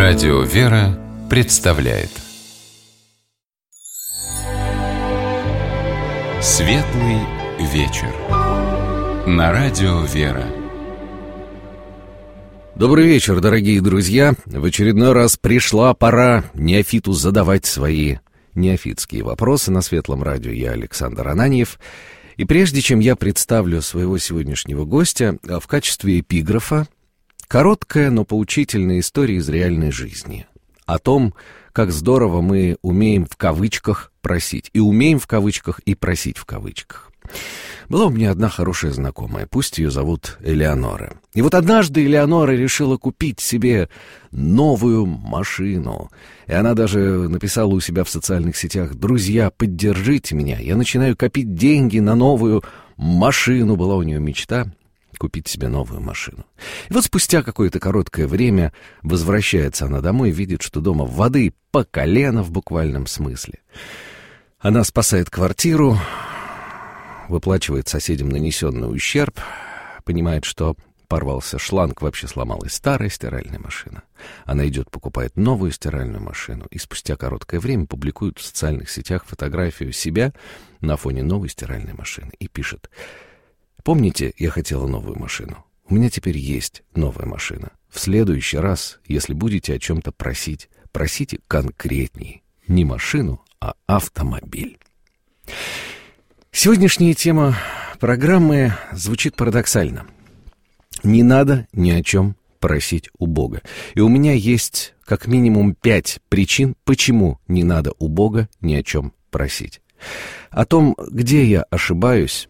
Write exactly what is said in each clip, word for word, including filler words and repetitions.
Радио «Вера» представляет Светлый вечер на Радио «Вера». Добрый вечер, дорогие друзья. В очередной раз пришла пора неофиту задавать свои неофитские вопросы на Светлом радио. Я Александр Ананьев. И прежде чем я представлю своего сегодняшнего гостя, в качестве эпиграфа короткая, но поучительная история из реальной жизни. О том, как здорово мы умеем в кавычках просить. И умеем в кавычках, и просить в кавычках. Была у меня одна хорошая знакомая, пусть ее зовут Элеонора. И вот однажды Элеонора решила купить себе новую машину. И она даже написала у себя в социальных сетях: «Друзья, поддержите меня, я начинаю копить деньги на новую машину». Была у нее мечта купить себе новую машину. И вот спустя какое-то короткое время возвращается она домой и видит, что дома воды по колено в буквальном смысле. Она спасает квартиру, выплачивает соседям нанесенный ущерб, понимает, что порвался шланг, вообще сломалась старая стиральная машина. Она идет, покупает новую стиральную машину, и спустя короткое время публикует в социальных сетях фотографию себя на фоне новой стиральной машины и пишет: «Помните, я хотела новую машину? У меня теперь есть новая машина. В следующий раз, если будете о чем-то просить, просите конкретнее. Не машину, а автомобиль». Сегодняшняя тема программы звучит парадоксально. Не надо ни о чем просить у Бога. И у меня есть как минимум пять причин, почему не надо у Бога ни о чем просить. О том, где я ошибаюсь,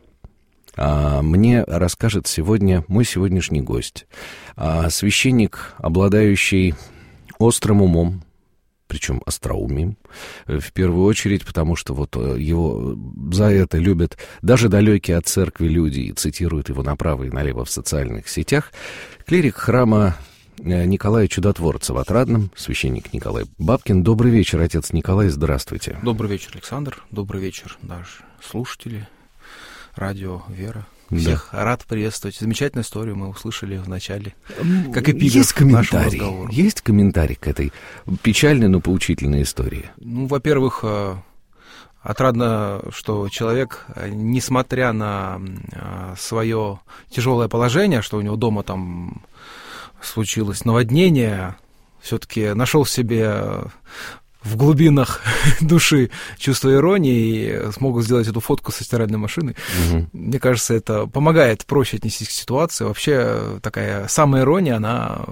мне расскажет сегодня мой сегодняшний гость. Священник, обладающий острым умом, причем остроумием, в первую очередь, потому что вот его за это любят даже далекие от церкви люди и цитируют его направо и налево в социальных сетях. Клирик храма Николая Чудотворца в Отрадном, священник Николай Бабкин. Добрый вечер, отец Николай, здравствуйте. Добрый вечер, Александр. Добрый вечер, наши слушатели радио «Вера». Всех да. Рад приветствовать. Замечательную историю мы услышали в начале, как эпиграф к нашему разговору. Есть комментарий к этой печальной, но поучительной истории? Ну, во-первых, отрадно, что человек, несмотря на свое тяжелое положение, что у него дома там случилось наводнение, все-таки нашел в себе в глубинах души чувство иронии и смогут сделать эту фотку со стиральной машины. Угу. Мне кажется, это помогает проще отнестись к ситуации. Вообще такая самоирония, она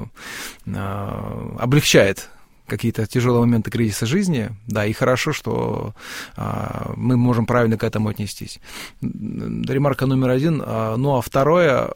а, облегчает какие-то тяжелые моменты кризиса жизни, да, и хорошо, что а, мы можем правильно к этому отнестись. Ремарка номер один. А, ну, а второе,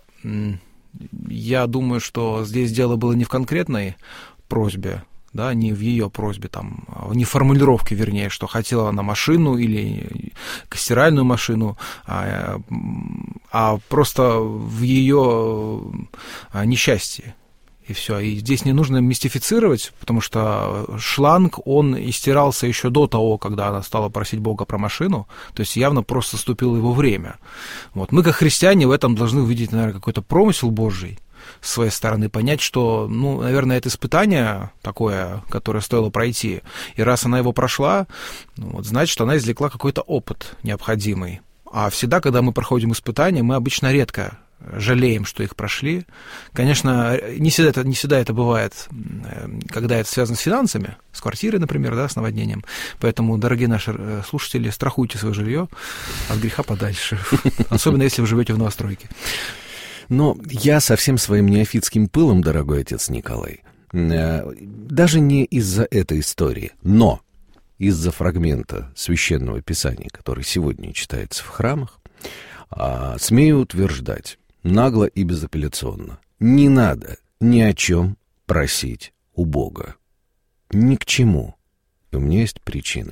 я думаю, что здесь дело было не в конкретной просьбе, да, не в ее просьбе, там, не в формулировке, вернее, что хотела она машину или стиральную машину, а, а просто в ее несчастье. И все. И здесь не нужно мистифицировать, потому что шланг, он истирался еще до того, когда она стала просить Бога про машину, то есть явно просто наступило его время. Вот. Мы, как христиане, в этом должны увидеть, наверное, какой-то промысел Божий с своей стороны, понять, что, ну, наверное, это испытание такое, которое стоило пройти, и раз она его прошла, ну, вот, значит, она извлекла какой-то опыт необходимый. А всегда, когда мы проходим испытания, мы обычно редко жалеем, что их прошли. Конечно, не всегда это, не всегда это бывает, когда это связано с финансами, с квартирой, например, да, с наводнением. Поэтому, дорогие наши слушатели, страхуйте свое жилье от греха подальше, особенно если вы живете в новостройке. Но я со всем своим неофитским пылом, дорогой отец Николай, даже не из-за этой истории, но из-за фрагмента Священного Писания, который сегодня читается в храмах, смею утверждать нагло и безапелляционно: не надо ни о чем просить у Бога. Ни к чему. И у меня есть причины.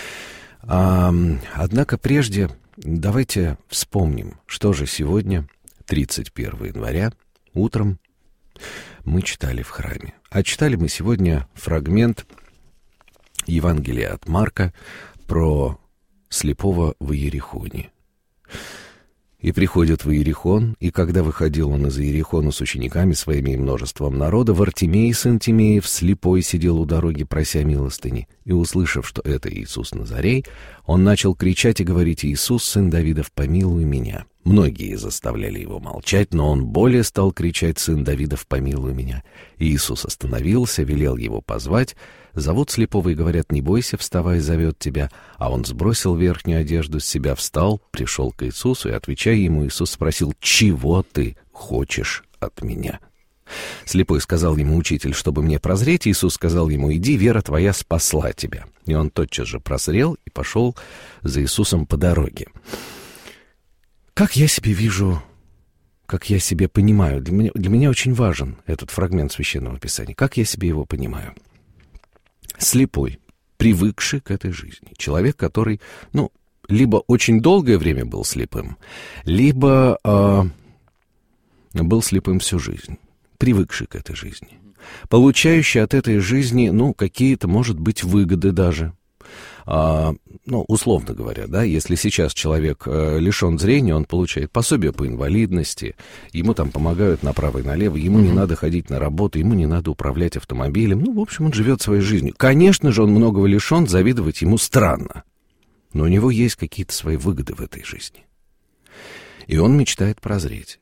Однако прежде давайте вспомним, что же сегодня, тридцать первого января, утром мы читали в храме. А читали мы сегодня фрагмент Евангелия от Марка про слепого в Иерихоне. И приходят в Иерихон, и когда выходил он из Иерихона с учениками своими и множеством народа, Вартимей, сын Тимеев, слепой, сидел у дороги, прося милостыни. И, услышав, что это Иисус Назарей, он начал кричать и говорить: «Иисус, сын Давидов, помилуй меня». Многие заставляли его молчать, но он более стал кричать: «Сын Давидов, помилуй меня». И Иисус остановился, велел его позвать. Зовут слепого и говорят: «Не бойся, вставай, зовет тебя». А он сбросил верхнюю одежду с себя, встал, пришел к Иисусу, и, отвечая ему, Иисус спросил: «Чего ты хочешь от меня?» Слепой сказал ему: «Учитель, чтобы мне прозреть». Иисус сказал ему: «Иди, вера твоя спасла тебя». И он тотчас же прозрел и пошел за Иисусом по дороге. Как я себе вижу, как я себе понимаю, для меня, для меня очень важен этот фрагмент Священного Писания. Как я себе его понимаю? Слепой, привыкший к этой жизни. Человек, который, ну, либо очень долгое время был слепым, либо э, был слепым всю жизнь. Привыкший к этой жизни. Получающий от этой жизни, ну, какие-то, может быть, выгоды даже. А, ну, условно говоря, да, если сейчас человек э, лишен зрения, он получает пособие по инвалидности, ему там помогают направо и налево, ему mm-hmm. не надо ходить на работу, ему не надо управлять автомобилем, ну, в общем, он живет своей жизнью. Конечно же, он многого лишен, завидовать ему странно, но у него есть какие-то свои выгоды в этой жизни. И он мечтает прозреть.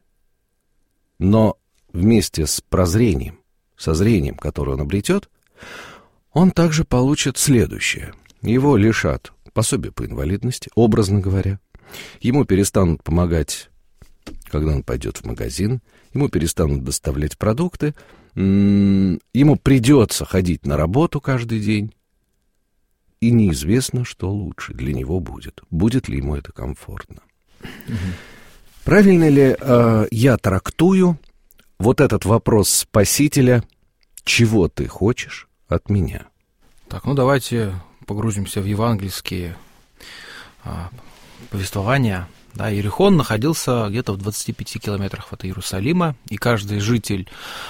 Но вместе с прозрением, со зрением, которое он обретет, он также получит следующее. Его лишат пособия по инвалидности, образно говоря. Ему перестанут помогать, когда он пойдет в магазин. Ему перестанут доставлять продукты. Ему придется ходить на работу каждый день. И неизвестно, что лучше для него будет. Будет ли ему это комфортно. Угу. Правильно ли э, я трактую вот этот вопрос Спасителя: «Чего ты хочешь от меня?» Так, ну давайте погрузимся в евангельские а, повествования. Да, Иерихон находился где-то в двадцати пяти километрах от Иерусалима, и каждый житель,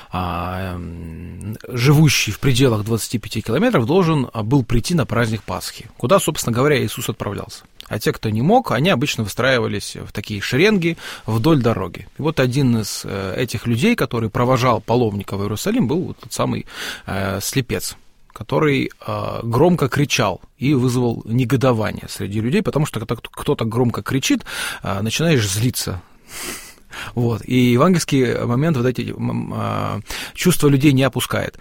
а, живущий в пределах двадцати пяти километров, должен был прийти на праздник Пасхи, куда, собственно говоря, Иисус отправлялся. А те, кто не мог, они обычно выстраивались в такие шеренги вдоль дороги. И вот один из этих людей, который провожал паломника в Иерусалим, был вот тот самый э, слепец, который э, громко кричал и вызвал негодование среди людей, потому что когда кто-то громко кричит, э, начинаешь злиться. Вот. И евангельский момент вот эти э, чувства людей не опускает.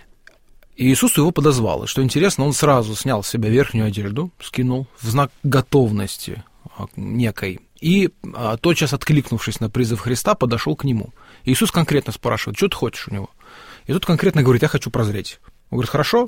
И Иисус его подозвал. И что интересно, он сразу снял с себя верхнюю одежду, скинул в знак готовности некой, и а, тотчас, откликнувшись на призыв Христа, подошел к нему. И Иисус конкретно спрашивает: что ты хочешь у него? И тот конкретно говорит: я хочу прозреть. Он говорит: хорошо,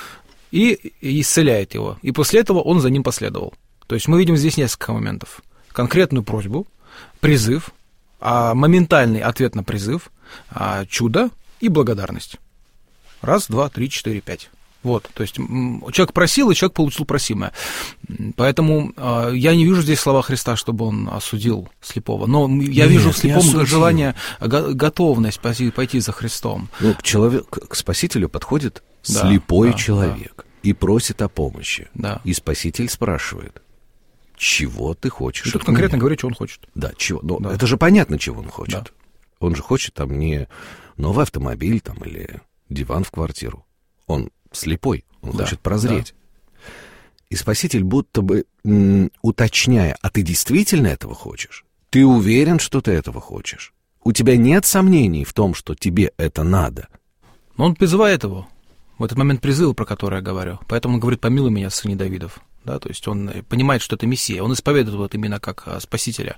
и, и исцеляет его. И после этого он за ним последовал. То есть мы видим здесь несколько моментов. Конкретную просьбу, призыв, а, моментальный ответ на призыв, а, чудо и благодарность. Раз, два, три, четыре, пять. Вот, то есть человек просил, и человек получил просимое. Поэтому э, я не вижу здесь слова Христа, чтобы он осудил слепого. Но я Нет, вижу в слепом желание, го- готовность пойти, пойти за Христом. Ну, к, человек, к Спасителю подходит да, слепой да, человек да. и просит о помощи. Да. И Спаситель спрашивает: чего ты хочешь? И тут конкретно меня? Говорит, что он хочет. Да, чего? Но да. это же понятно, чего он хочет. Да. Он же хочет там не новый автомобиль там, или диван в квартиру. Он слепой, он да, хочет прозреть. Да. И Спаситель будто бы м, уточняя: а ты действительно этого хочешь? Ты уверен, что ты этого хочешь? У тебя нет сомнений в том, что тебе это надо? Но он призывает его. В этот момент призыва, про который я говорю. Поэтому он говорит: помилуй меня, сыне Давидов. Да, то есть он понимает, что это Мессия. Он исповедует вот именно как Спасителя.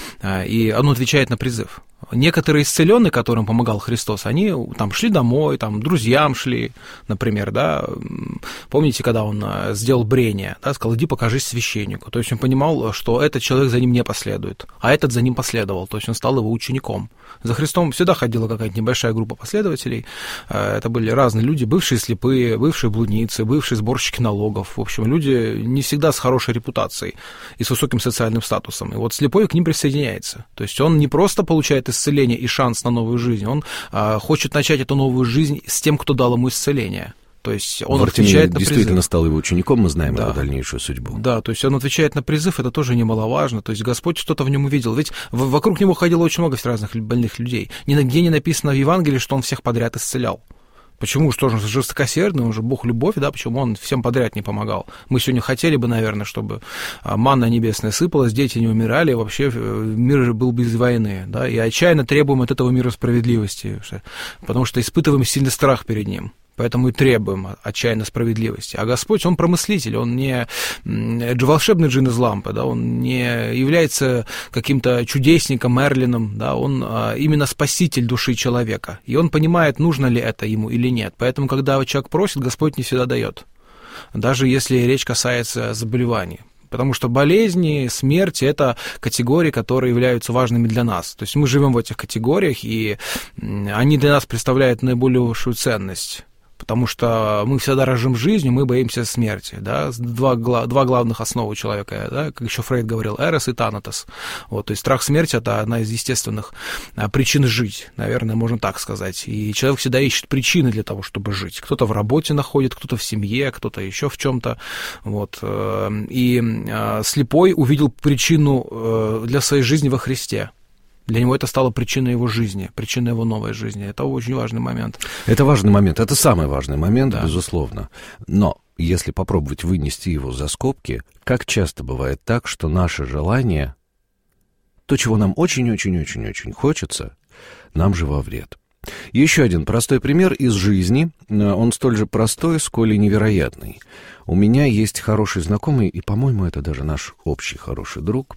И он отвечает на призыв. Некоторые исцеленные, которым помогал Христос, они там шли домой, там друзьям шли, например, да. Помните, когда он сделал брение, да, сказал: иди покажись священнику. То есть он понимал, что этот человек за ним не последует, а этот за ним последовал. То есть он стал его учеником. За Христом всегда ходила какая-то небольшая группа последователей. Это были разные люди, бывшие слепые, бывшие блудницы, бывшие сборщики налогов. В общем, люди не всегда с хорошей репутацией и с высоким социальным статусом. И вот слепой к ним присоединяется. То есть он не просто получает исцеление и шанс на новую жизнь, он а, хочет начать эту новую жизнь с тем, кто дал ему исцеление. То есть он Вартимей отвечает на действительно призыв. стал его учеником, мы знаем Да. его дальнейшую судьбу. Да, то есть он отвечает на призыв, это тоже немаловажно. То есть Господь что-то в нем увидел. Ведь в- вокруг него ходило очень много разных больных людей. Нигде не написано в Евангелии, что он всех подряд исцелял. Почему? Что же он жестокосердный, он же Бог любовь, да, почему он всем подряд не помогал? Мы сегодня хотели бы, наверное, чтобы манна небесная сыпалась, дети не умирали, вообще мир был без войны, да, и отчаянно требуем от этого мира справедливости, потому что испытываем сильный страх перед ним. Поэтому и требуем отчаянно справедливости. А Господь, Он промыслитель, Он не волшебный джин из лампы, да, Он не является каким-то чудесником, Мерлином, да, Он именно спаситель души человека. И Он понимает, нужно ли это ему или нет. Поэтому, когда человек просит, Господь не всегда дает. Даже если речь касается заболеваний. Потому что болезни, смерть — это категории, которые являются важными для нас. То есть мы живем в этих категориях, и они для нас представляют наибольшую ценность. Потому что мы всегда дорожим жизнью, мы боимся смерти. Да? Два, два главных основы человека, да? Как еще Фрейд говорил, эрос и танатос. Вот, то есть страх смерти — это одна из естественных причин жить, наверное, можно так сказать. И человек всегда ищет причины для того, чтобы жить. Кто-то в работе находит, кто-то в семье, кто-то еще в чем-то. Вот. И слепой увидел причину для своей жизни во Христе. Для него это стало причиной его жизни, причиной его новой жизни. Это очень важный момент. Это важный момент, это самый важный момент, да. Безусловно. Но если попробовать вынести его за скобки, как часто бывает так, что наше желание, то, чего нам очень-очень-очень-очень хочется, нам же во вред. Еще один простой пример из жизни, он столь же простой, сколь и невероятный. У меня есть хороший знакомый, и, по-моему, это даже наш общий хороший друг,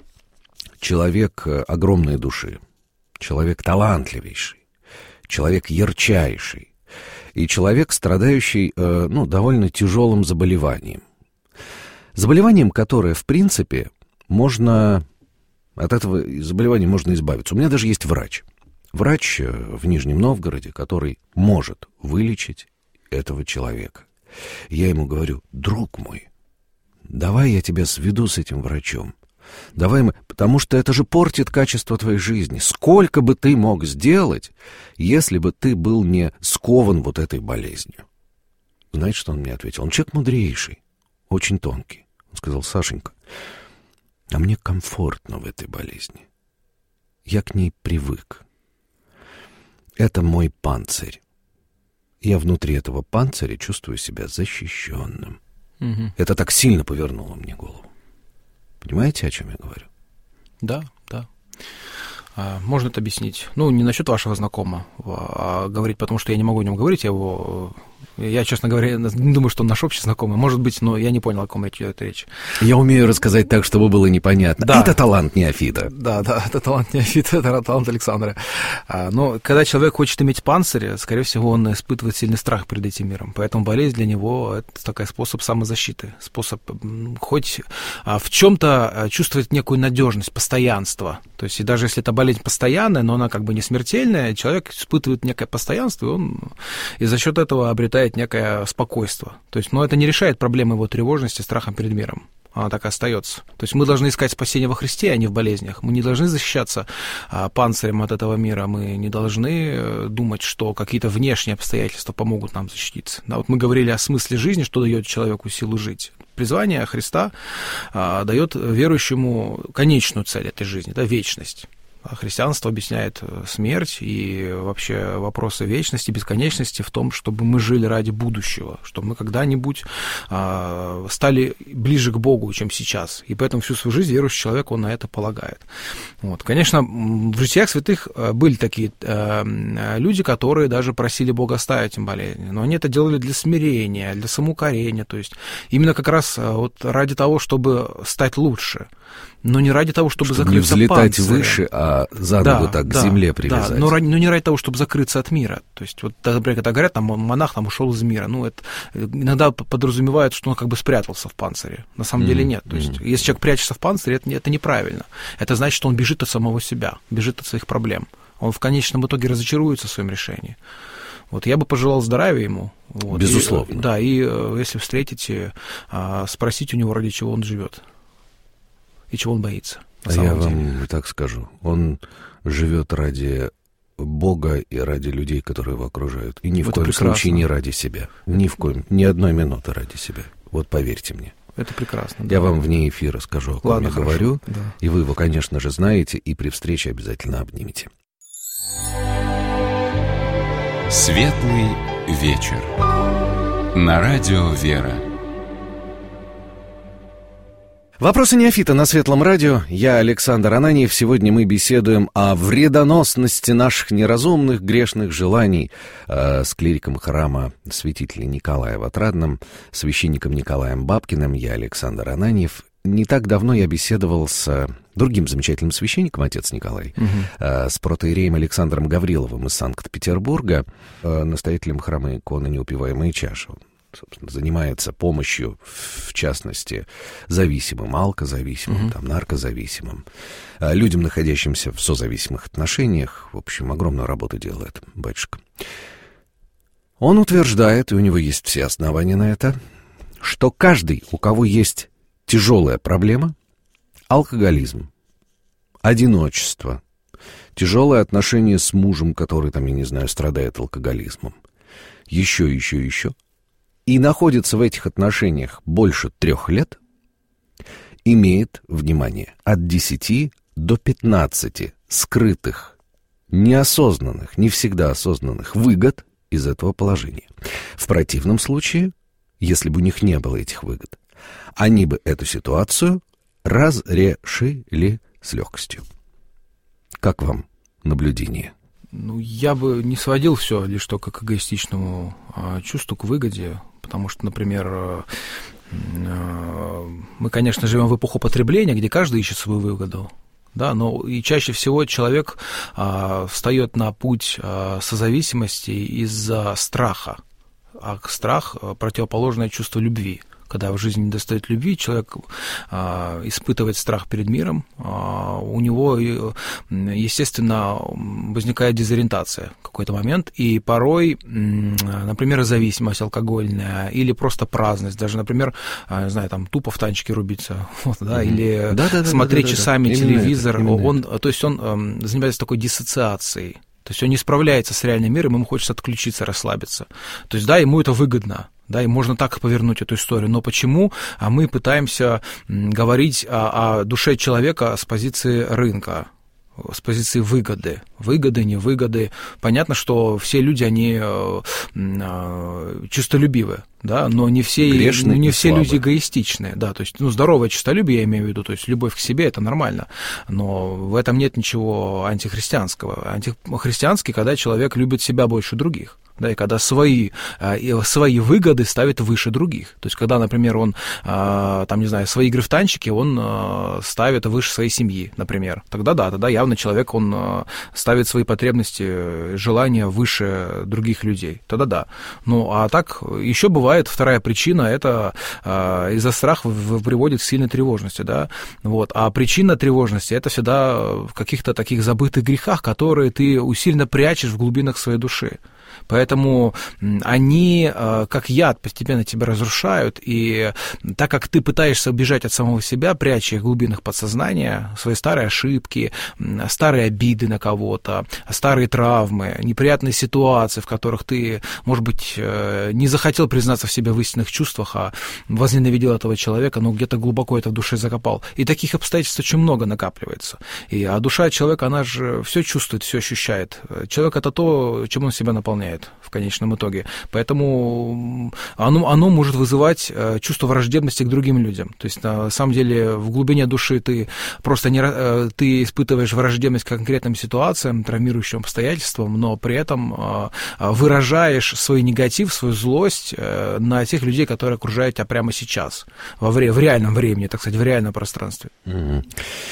человек огромной души, человек талантливейший, человек ярчайший и человек, страдающий, э, ну, довольно тяжелым заболеванием. Заболеванием, которое, в принципе, можно... От этого заболевания можно избавиться. У меня даже есть врач. Врач в Нижнем Новгороде, который может вылечить этого человека. Я ему говорю: друг мой, давай я тебя сведу с этим врачом. Давай мы... Потому что это же портит качество твоей жизни. Сколько бы ты мог сделать, если бы ты был не скован вот этой болезнью? Знаете, что он мне ответил? Он человек мудрейший, очень тонкий. Он сказал: Сашенька, а мне комфортно в этой болезни. Я к ней привык. Это мой панцирь. Я внутри этого панциря чувствую себя защищенным. Угу. Это так сильно повернуло мне голову. Понимаете, о чем я говорю? Да, да. А, можно это объяснить. Ну, не насчет вашего знакомого, а говорить, потому что я не могу о нем говорить, я его... Я, честно говоря, не думаю, что он наш общий знакомый. Может быть, но я не понял, о ком идет речь. Я умею рассказать так, чтобы было непонятно. Да. Это талант неофита. Да, да, это талант неофита, это талант Александра. А, но когда человек хочет иметь панцирь, скорее всего, он испытывает сильный страх перед этим миром. Поэтому болезнь для него — это такой способ самозащиты, способ хоть а, в чем-то чувствовать некую надежность, постоянство. То есть и даже если это болезнь постоянная, но она как бы не смертельная, человек испытывает некое постоянство, и он и за счет этого обретает некое спокойство. То есть, но это не решает проблемы его тревожности, страха перед миром. Она так и остается. То есть мы должны искать спасение во Христе, а не в болезнях. Мы не должны защищаться а, панцирем от этого мира. Мы не должны думать, что какие-то внешние обстоятельства помогут нам защититься. Да, вот мы говорили о смысле жизни, что дает человеку силу жить. Призвание Христа а, дает верующему конечную цель этой жизни, да, вечность. Христианство объясняет смерть и вообще вопросы вечности, бесконечности в том, чтобы мы жили ради будущего, чтобы мы когда-нибудь а, стали ближе к Богу, чем сейчас. И поэтому всю свою жизнь верующий человек, он на это полагает. Вот. Конечно, в житиях святых были такие а, люди, которые даже просили Бога оставить им болезнь, но они это делали для смирения, для самоукорения, то есть именно как раз вот ради того, чтобы стать лучше. Но не ради того, чтобы, чтобы закрыться не взлетать панцирем. Выше, а за ногу да, так да, к земле привязать. Да, но, ради, но не ради того, чтобы закрыться от мира. То есть, вот, например, когда говорят, там, монах там ушел из мира, ну, это иногда подразумевает, что он как бы спрятался в панцире. На самом mm-hmm. деле нет. То есть, mm-hmm. если человек прячется в панцире, это, это неправильно. Это значит, что он бежит от самого себя, бежит от своих проблем. Он в конечном итоге разочаруется в своем решении. Вот я бы пожелал здравия ему. Вот, безусловно. И, да, и если встретите, спросите у него, ради чего он живет. И чего он боится. А я вам так скажу. Он живет ради Бога и ради людей, которые его окружают. И ни в Это коем прекрасно. случае не ради себя. Ни в коем, ни одной минуты ради себя. Вот поверьте мне. Это прекрасно. Я да. вам вне эфира скажу, о ком Ладно, я хорошо, говорю. да. И вы его, конечно же, знаете, и при встрече обязательно обнимете. Светлый вечер. На радио «Вера». Вопросы неофита на Светлом радио. Я Александр Ананьев. Сегодня мы беседуем о вредоносности наших неразумных грешных желаний э, с клириком храма святителя Николая в Отрадном, священником Николаем Бабкиным. Я Александр Ананьев. Не так давно я беседовал с другим замечательным священником, отец Николай, угу. э, с протоиереем Александром Гавриловым из Санкт-Петербурга, э, настоятелем храма иконы «Неупиваемая чаша». Собственно, занимается помощью, в частности, зависимым, алкозависимым, uh-huh. там, наркозависимым, людям, находящимся в созависимых отношениях. В общем, огромную работу делает батюшка. Он утверждает, и у него есть все основания на это, что каждый, у кого есть тяжелая проблема, алкоголизм, одиночество, тяжелое отношение с мужем, который, там, я не знаю, страдает алкоголизмом, еще, еще, еще, и находится в этих отношениях больше трех лет, имеет, внимание, от десяти до пятнадцати скрытых, неосознанных, не всегда осознанных выгод из этого положения. В противном случае, если бы у них не было этих выгод, они бы эту ситуацию разрешили с легкостью. Как вам наблюдение? Ну, я бы не сводил все лишь только к эгоистичному а, чувству, к выгоде, потому что, например, а, а, мы, конечно, живем в эпоху потребления, где каждый ищет свою выгоду, да, но и чаще всего человек а, встает на путь а, созависимости из-за страха, а страх — противоположное чувству любви. Когда в жизни недостает любви, человек а, испытывает страх перед миром, а, у него, естественно, возникает дезориентация в какой-то момент, и порой, например, зависимость алкогольная или просто праздность, даже, например, не знаю, там, тупо в танчике рубиться, вот, да, mm-hmm. или да, да, смотреть да, да, часами да, да. телевизор, это, он, то есть он занимается такой диссоциацией. То есть он не справляется с реальным миром, ему хочется отключиться, расслабиться. То есть, да, ему это выгодно, да, и можно так повернуть эту историю. Но почему а мы пытаемся говорить о, о душе человека с позиции рынка, с позиции выгоды? Выгоды, невыгоды. Понятно, что все люди, они честолюбивы, да, но не все, грешные, не все слабые. Люди эгоистичные, да, то есть, ну, здоровое честолюбие, я имею в виду, то есть любовь к себе — это нормально, но в этом нет ничего антихристианского. Антихристианский, когда человек любит себя больше других. Да, и когда свои, свои выгоды ставит выше других. То есть, когда, например, он, там, не знаю, свои игры в танчики он ставит выше своей семьи, например. Тогда да, тогда явно человек, он ставит свои потребности, желания выше других людей. Тогда да. Ну, а так, еще бывает вторая причина, это из-за страха приводит к сильной тревожности, да. Вот. А причина тревожности — это всегда в каких-то таких забытых грехах, которые ты усиленно прячешь в глубинах своей души. Поэтому они, как яд, постепенно тебя разрушают, и так как ты пытаешься убежать от самого себя, пряча в глубинах подсознания свои старые ошибки, старые обиды на кого-то, старые травмы, неприятные ситуации, в которых ты, может быть, не захотел признаться в себе в истинных чувствах, а возненавидел этого человека, но где-то глубоко это в душе закопал. И таких обстоятельств очень много накапливается. И, а душа человека, она же все чувствует, все ощущает. Человек — это то, чем он себя наполняет в конечном итоге. Поэтому оно, оно может вызывать чувство враждебности к другим людям. То есть, на самом деле, в глубине души ты просто не, ты испытываешь враждебность к конкретным ситуациям, травмирующим обстоятельствам, но при этом выражаешь свой негатив, свою злость на тех людей, которые окружают тебя прямо сейчас, во вре- в реальном времени, так сказать, в реальном пространстве. Mm-hmm.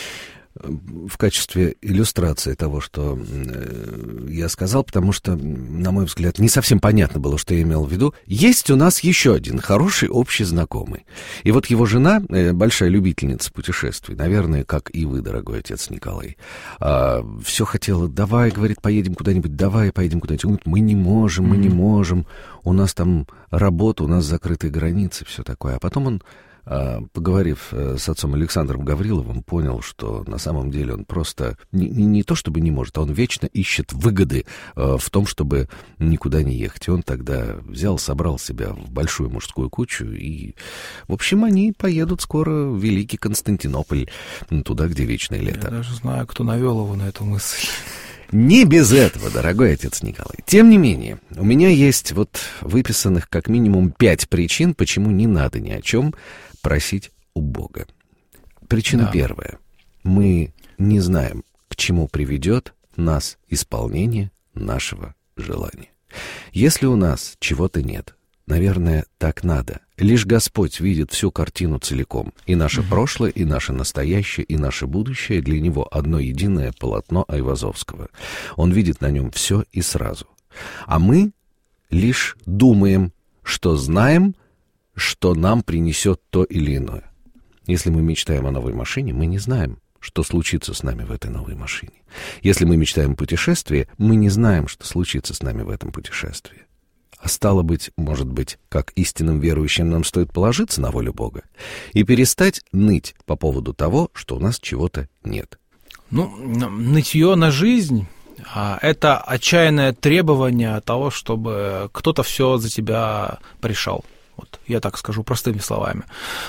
В качестве иллюстрации того, что я сказал, потому что, на мой взгляд, не совсем понятно было, что я имел в виду. Есть у нас еще один хороший общий знакомый. И вот его жена, большая любительница путешествий, наверное, как и вы, дорогой отец Николай, все хотела: давай, говорит, поедем куда-нибудь, давай, поедем куда-нибудь. Он говорит: мы не можем, мы не можем, у нас там работа, у нас закрытые границы, все такое. А потом он поговорив с отцом Александром Гавриловым, понял, что на самом деле он просто не, не то чтобы не может, а он вечно ищет выгоды в том, чтобы никуда не ехать. И он тогда взял, собрал себя в большую мужскую кучу, и, в общем, они поедут скоро в Великий Константинополь, туда, где вечное лето. Я даже знаю, кто навел его на эту мысль. Не без этого, дорогой отец Николай. Тем не менее, у меня есть вот выписанных как минимум пять причин, почему не надо ни о чем просить у Бога. Причина да. первая. Мы не знаем, к чему приведет нас исполнение нашего желания. Если у нас чего-то нет, наверное, так надо. Лишь Господь видит всю картину целиком. И наше угу. прошлое, и наше настоящее, и наше будущее для Него одно единое полотно Айвазовского. Он видит на нем все и сразу. А мы лишь думаем, что знаем, что нам принесет то или иное. Если мы мечтаем о новой машине, мы не знаем, что случится с нами в этой новой машине. Если мы мечтаем о путешествии, мы не знаем, что случится с нами в этом путешествии. А стало быть, может быть, как истинным верующим нам стоит положиться на волю Бога и перестать ныть по поводу того, что у нас чего-то нет. Ну, нытье на жизнь — это отчаянное требование того, чтобы кто-то все за тебя порешал. Вот, я так скажу простыми словами.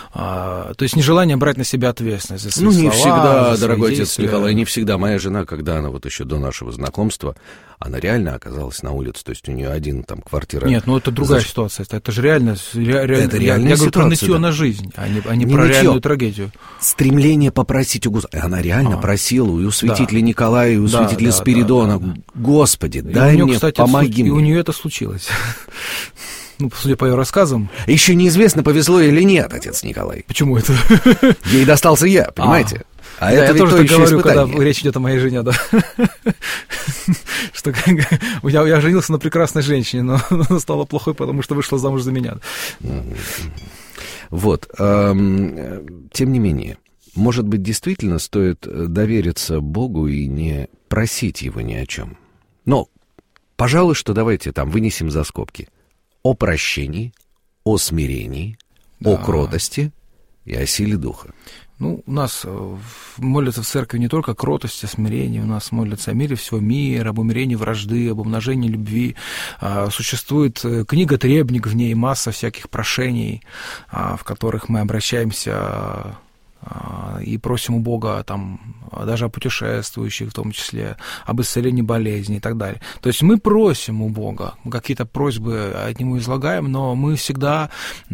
А, то есть нежелание брать на себя ответственность за свои ну, не слова, всегда, за дорогой отец действия. Николай, не всегда. Моя жена, когда она вот еще до нашего знакомства, она реально оказалась на улице, то есть у нее один там квартира. Нет, ну это другая за... ситуация. Это же реально, ре, ре, это я, я говорю про нытье да. на жизнь, а не, а не, не про нытье. Реальную трагедию. Стремление попросить у Господа. Она реально а. просила и у святителя да. Николая, и у да, святителя да, Спиридона. Да, да, да. Господи, и дай мне, кстати, помоги мне. И у нее это случилось. Ну, судя по ее рассказам. Еще неизвестно, повезло или нет, отец Николай. Почему это? Ей достался я, понимаете? А, а да, это я тоже так говорю, когда речь идет о моей жене, да. Что я, я женился на прекрасной женщине, но она стала плохой, потому что вышла замуж за меня. Вот. Тем не менее, может быть, действительно стоит довериться Богу и не просить Его ни о чем. Но, пожалуй, что давайте там вынесем за скобки. О прощении, о смирении, да. о кротости и о силе духа. Ну, у нас молятся в церкви не только кротость, о смирении, у нас молятся о мире всего мира, об умерении вражды, об умножении любви. Существует книга требник, в ней масса всяких прошений, в которых мы обращаемся и просим у Бога там, даже о путешествующих в том числе, об исцелении болезней и так далее. То есть мы просим у Бога, какие-то просьбы от Него излагаем, но мы всегда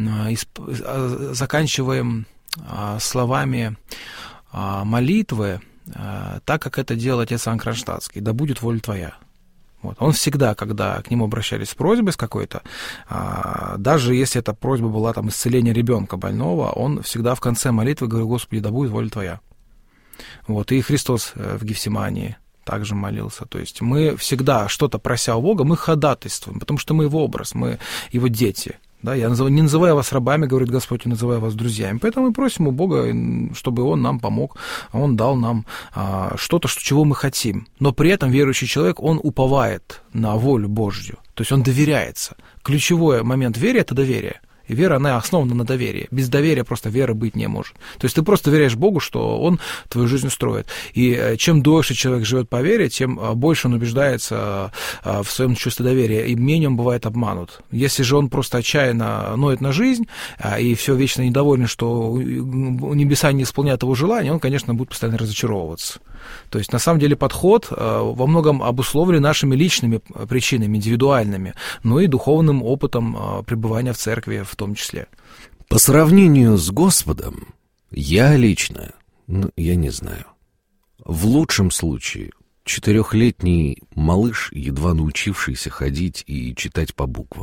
заканчиваем словами молитвы, так как это делал отец Иоанн Кронштадтский: «Да будет воля Твоя». Вот. Он всегда, когда к нему обращались с просьбой с какой-то, а, даже если эта просьба была там исцеление ребенка больного, он всегда в конце молитвы говорил: «Господи, да будет воля Твоя». Вот. И Христос в Гефсимании также молился. То есть мы всегда, что-то прося у Бога, мы ходатайствуем, потому что мы Его образ, мы Его дети. Да, я называю, не называю вас рабами, говорит Господь, не называю вас друзьями. Поэтому мы просим у Бога, чтобы Он нам помог, Он дал нам а, что-то, что, чего мы хотим. Но при этом верующий человек, он уповает на волю Божью, то есть он доверяется. Ключевой момент веры – это доверие. И вера, она основана на доверии. Без доверия просто веры быть не может. То есть ты просто доверяешь Богу, что Он твою жизнь устроит. И чем дольше человек живет по вере, тем больше он убеждается в своем чувстве доверия, и менее он бывает обманут. Если же он просто отчаянно ноет на жизнь, и все вечно недоволен, что небеса не исполняют его желания, он, конечно, будет постоянно разочаровываться. То есть, на самом деле, подход во многом обусловлен нашими личными причинами, индивидуальными, но и духовным опытом пребывания в церкви в том числе. По сравнению с Господом, я лично, ну, я не знаю, в лучшем случае четырехлетний малыш, едва научившийся ходить и читать по буквам.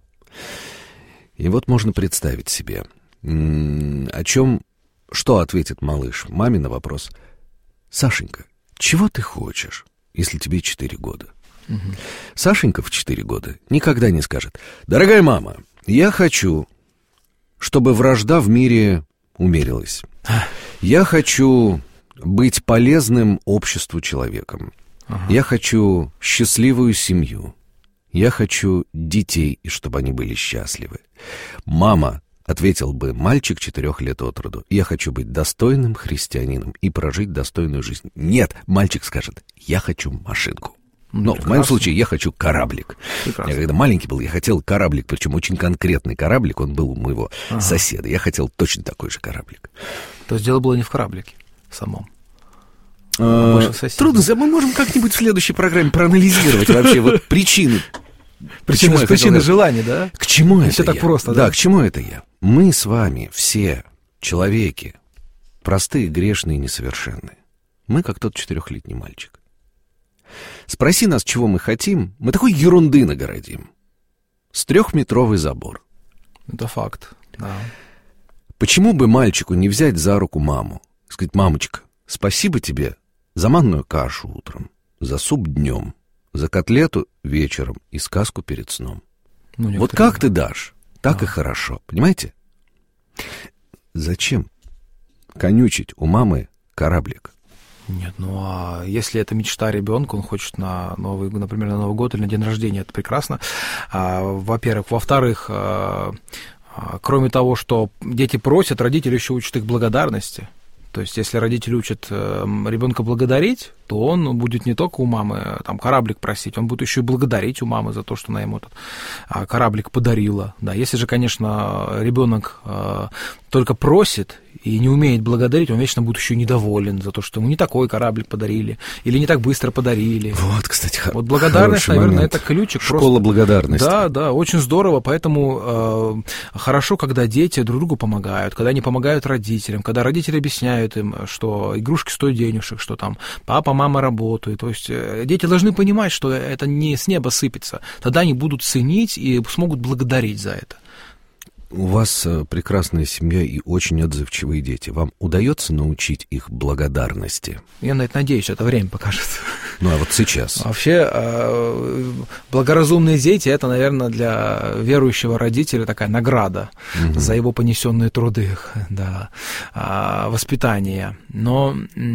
И вот можно представить себе, о чем, что ответит малыш маме на вопрос: «Сашенька, чего ты хочешь, если тебе четыре года?» Угу. Сашенька в четыре года никогда не скажет: «Дорогая мама, я хочу, чтобы вражда в мире умерилась. Я хочу быть полезным обществу человеком. Ага. Я хочу счастливую семью. Я хочу детей, и чтобы они были счастливы. Мама, Ответил бы мальчик четырех лет от роду: я хочу быть достойным христианином и прожить достойную жизнь. Нет, мальчик скажет: я хочу машинку. Ну, в моем случае я хочу кораблик. Прекрасно. Я когда маленький был, я хотел кораблик, причем очень конкретный кораблик, он был у моего ага. соседа. Я хотел точно такой же кораблик. То есть дело было не в кораблике самом? А, трудно, мы можем как-нибудь в следующей программе проанализировать вообще вот причины. Причины, причины желания, да? К чему это все так я? просто, да? Да, к чему это я? Мы с вами все человеки, простые, грешные, несовершенные. Мы как тот четырехлетний мальчик. Спроси нас, чего мы хотим, мы такой ерунды нагородим. С трехметровый забор. Это факт, да. Почему бы мальчику не взять за руку маму? Сказать: мамочка, спасибо тебе за манную кашу утром, за суп днем, за котлету вечером и сказку перед сном. Ну, вот как ты дашь, так а. и хорошо, понимаете? Зачем конючить у мамы кораблик? Нет, ну а если это мечта ребенка, он хочет на Новый, например, на Новый год или на день рождения, это прекрасно. А, во-первых. Во-вторых, а, а, кроме того, что дети просят, родители еще учат их благодарности. То есть, если родители учат э, ребенка благодарить, то он будет не только у мамы там, кораблик просить, он будет еще и благодарить у мамы за то, что она ему этот э, кораблик подарила. Да, если же, конечно, ребенок э, только просит и не умеет благодарить, он вечно будет еще недоволен за то, что ему не такой кораблик подарили или не так быстро подарили. Вот, кстати, вот благодарность, наверное, момент. Это ключик. Школа просто... благодарности. Да, да, очень здорово, поэтому э, хорошо, когда дети друг другу помогают, когда они помогают родителям, когда родители объясняют им, что игрушки стоят денежек, что там папа, мама работают. То есть э, дети должны понимать, что это не с неба сыпется. Тогда они будут ценить и смогут благодарить за это. У вас прекрасная семья и очень отзывчивые дети. Вам удается научить их благодарности? Я на это надеюсь, это время покажет. Ну, а вот сейчас? Вообще, благоразумные дети — это, наверное, для верующего родителя такая награда угу. за его понесенные труды, да, воспитание. Но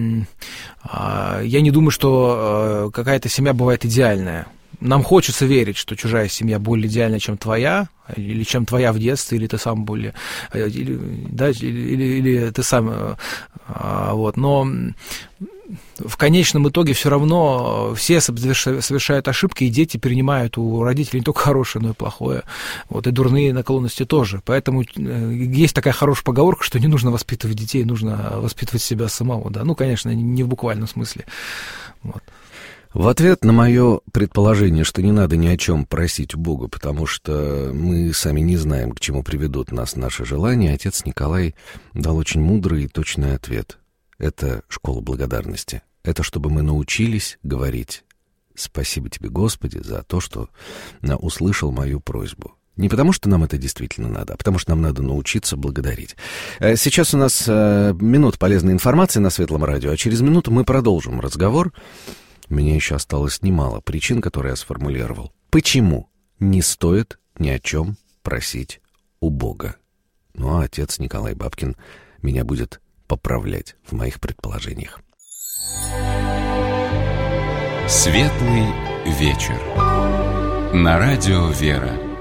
я не думаю, что какая-то семья бывает идеальная. Нам хочется верить, что чужая семья более идеальна, чем твоя, или чем твоя в детстве, или ты сам более, или, да, или, или, или ты сам, вот, но в конечном итоге все равно все совершают ошибки, и дети перенимают у родителей не только хорошее, но и плохое, вот, и дурные наклонности тоже, поэтому есть такая хорошая поговорка, что не нужно воспитывать детей, нужно воспитывать себя самого, да, ну, конечно, не в буквальном смысле, вот. В ответ на мое предположение, что не надо ни о чем просить у Бога, потому что мы сами не знаем, к чему приведут нас наши желания, отец Николай дал очень мудрый и точный ответ. Это школа благодарности. Это чтобы мы научились говорить: «Спасибо тебе, Господи, за то, что услышал мою просьбу». Не потому, что нам это действительно надо, а потому, что нам надо научиться благодарить. Сейчас у нас минута полезной информации на Светлом радио, а через минуту мы продолжим разговор. У меня еще осталось немало причин, которые я сформулировал. Почему не стоит ни о чем просить у Бога? Ну, а отец Николай Бабкин меня будет поправлять в моих предположениях. Светлый вечер. На радио «Вера».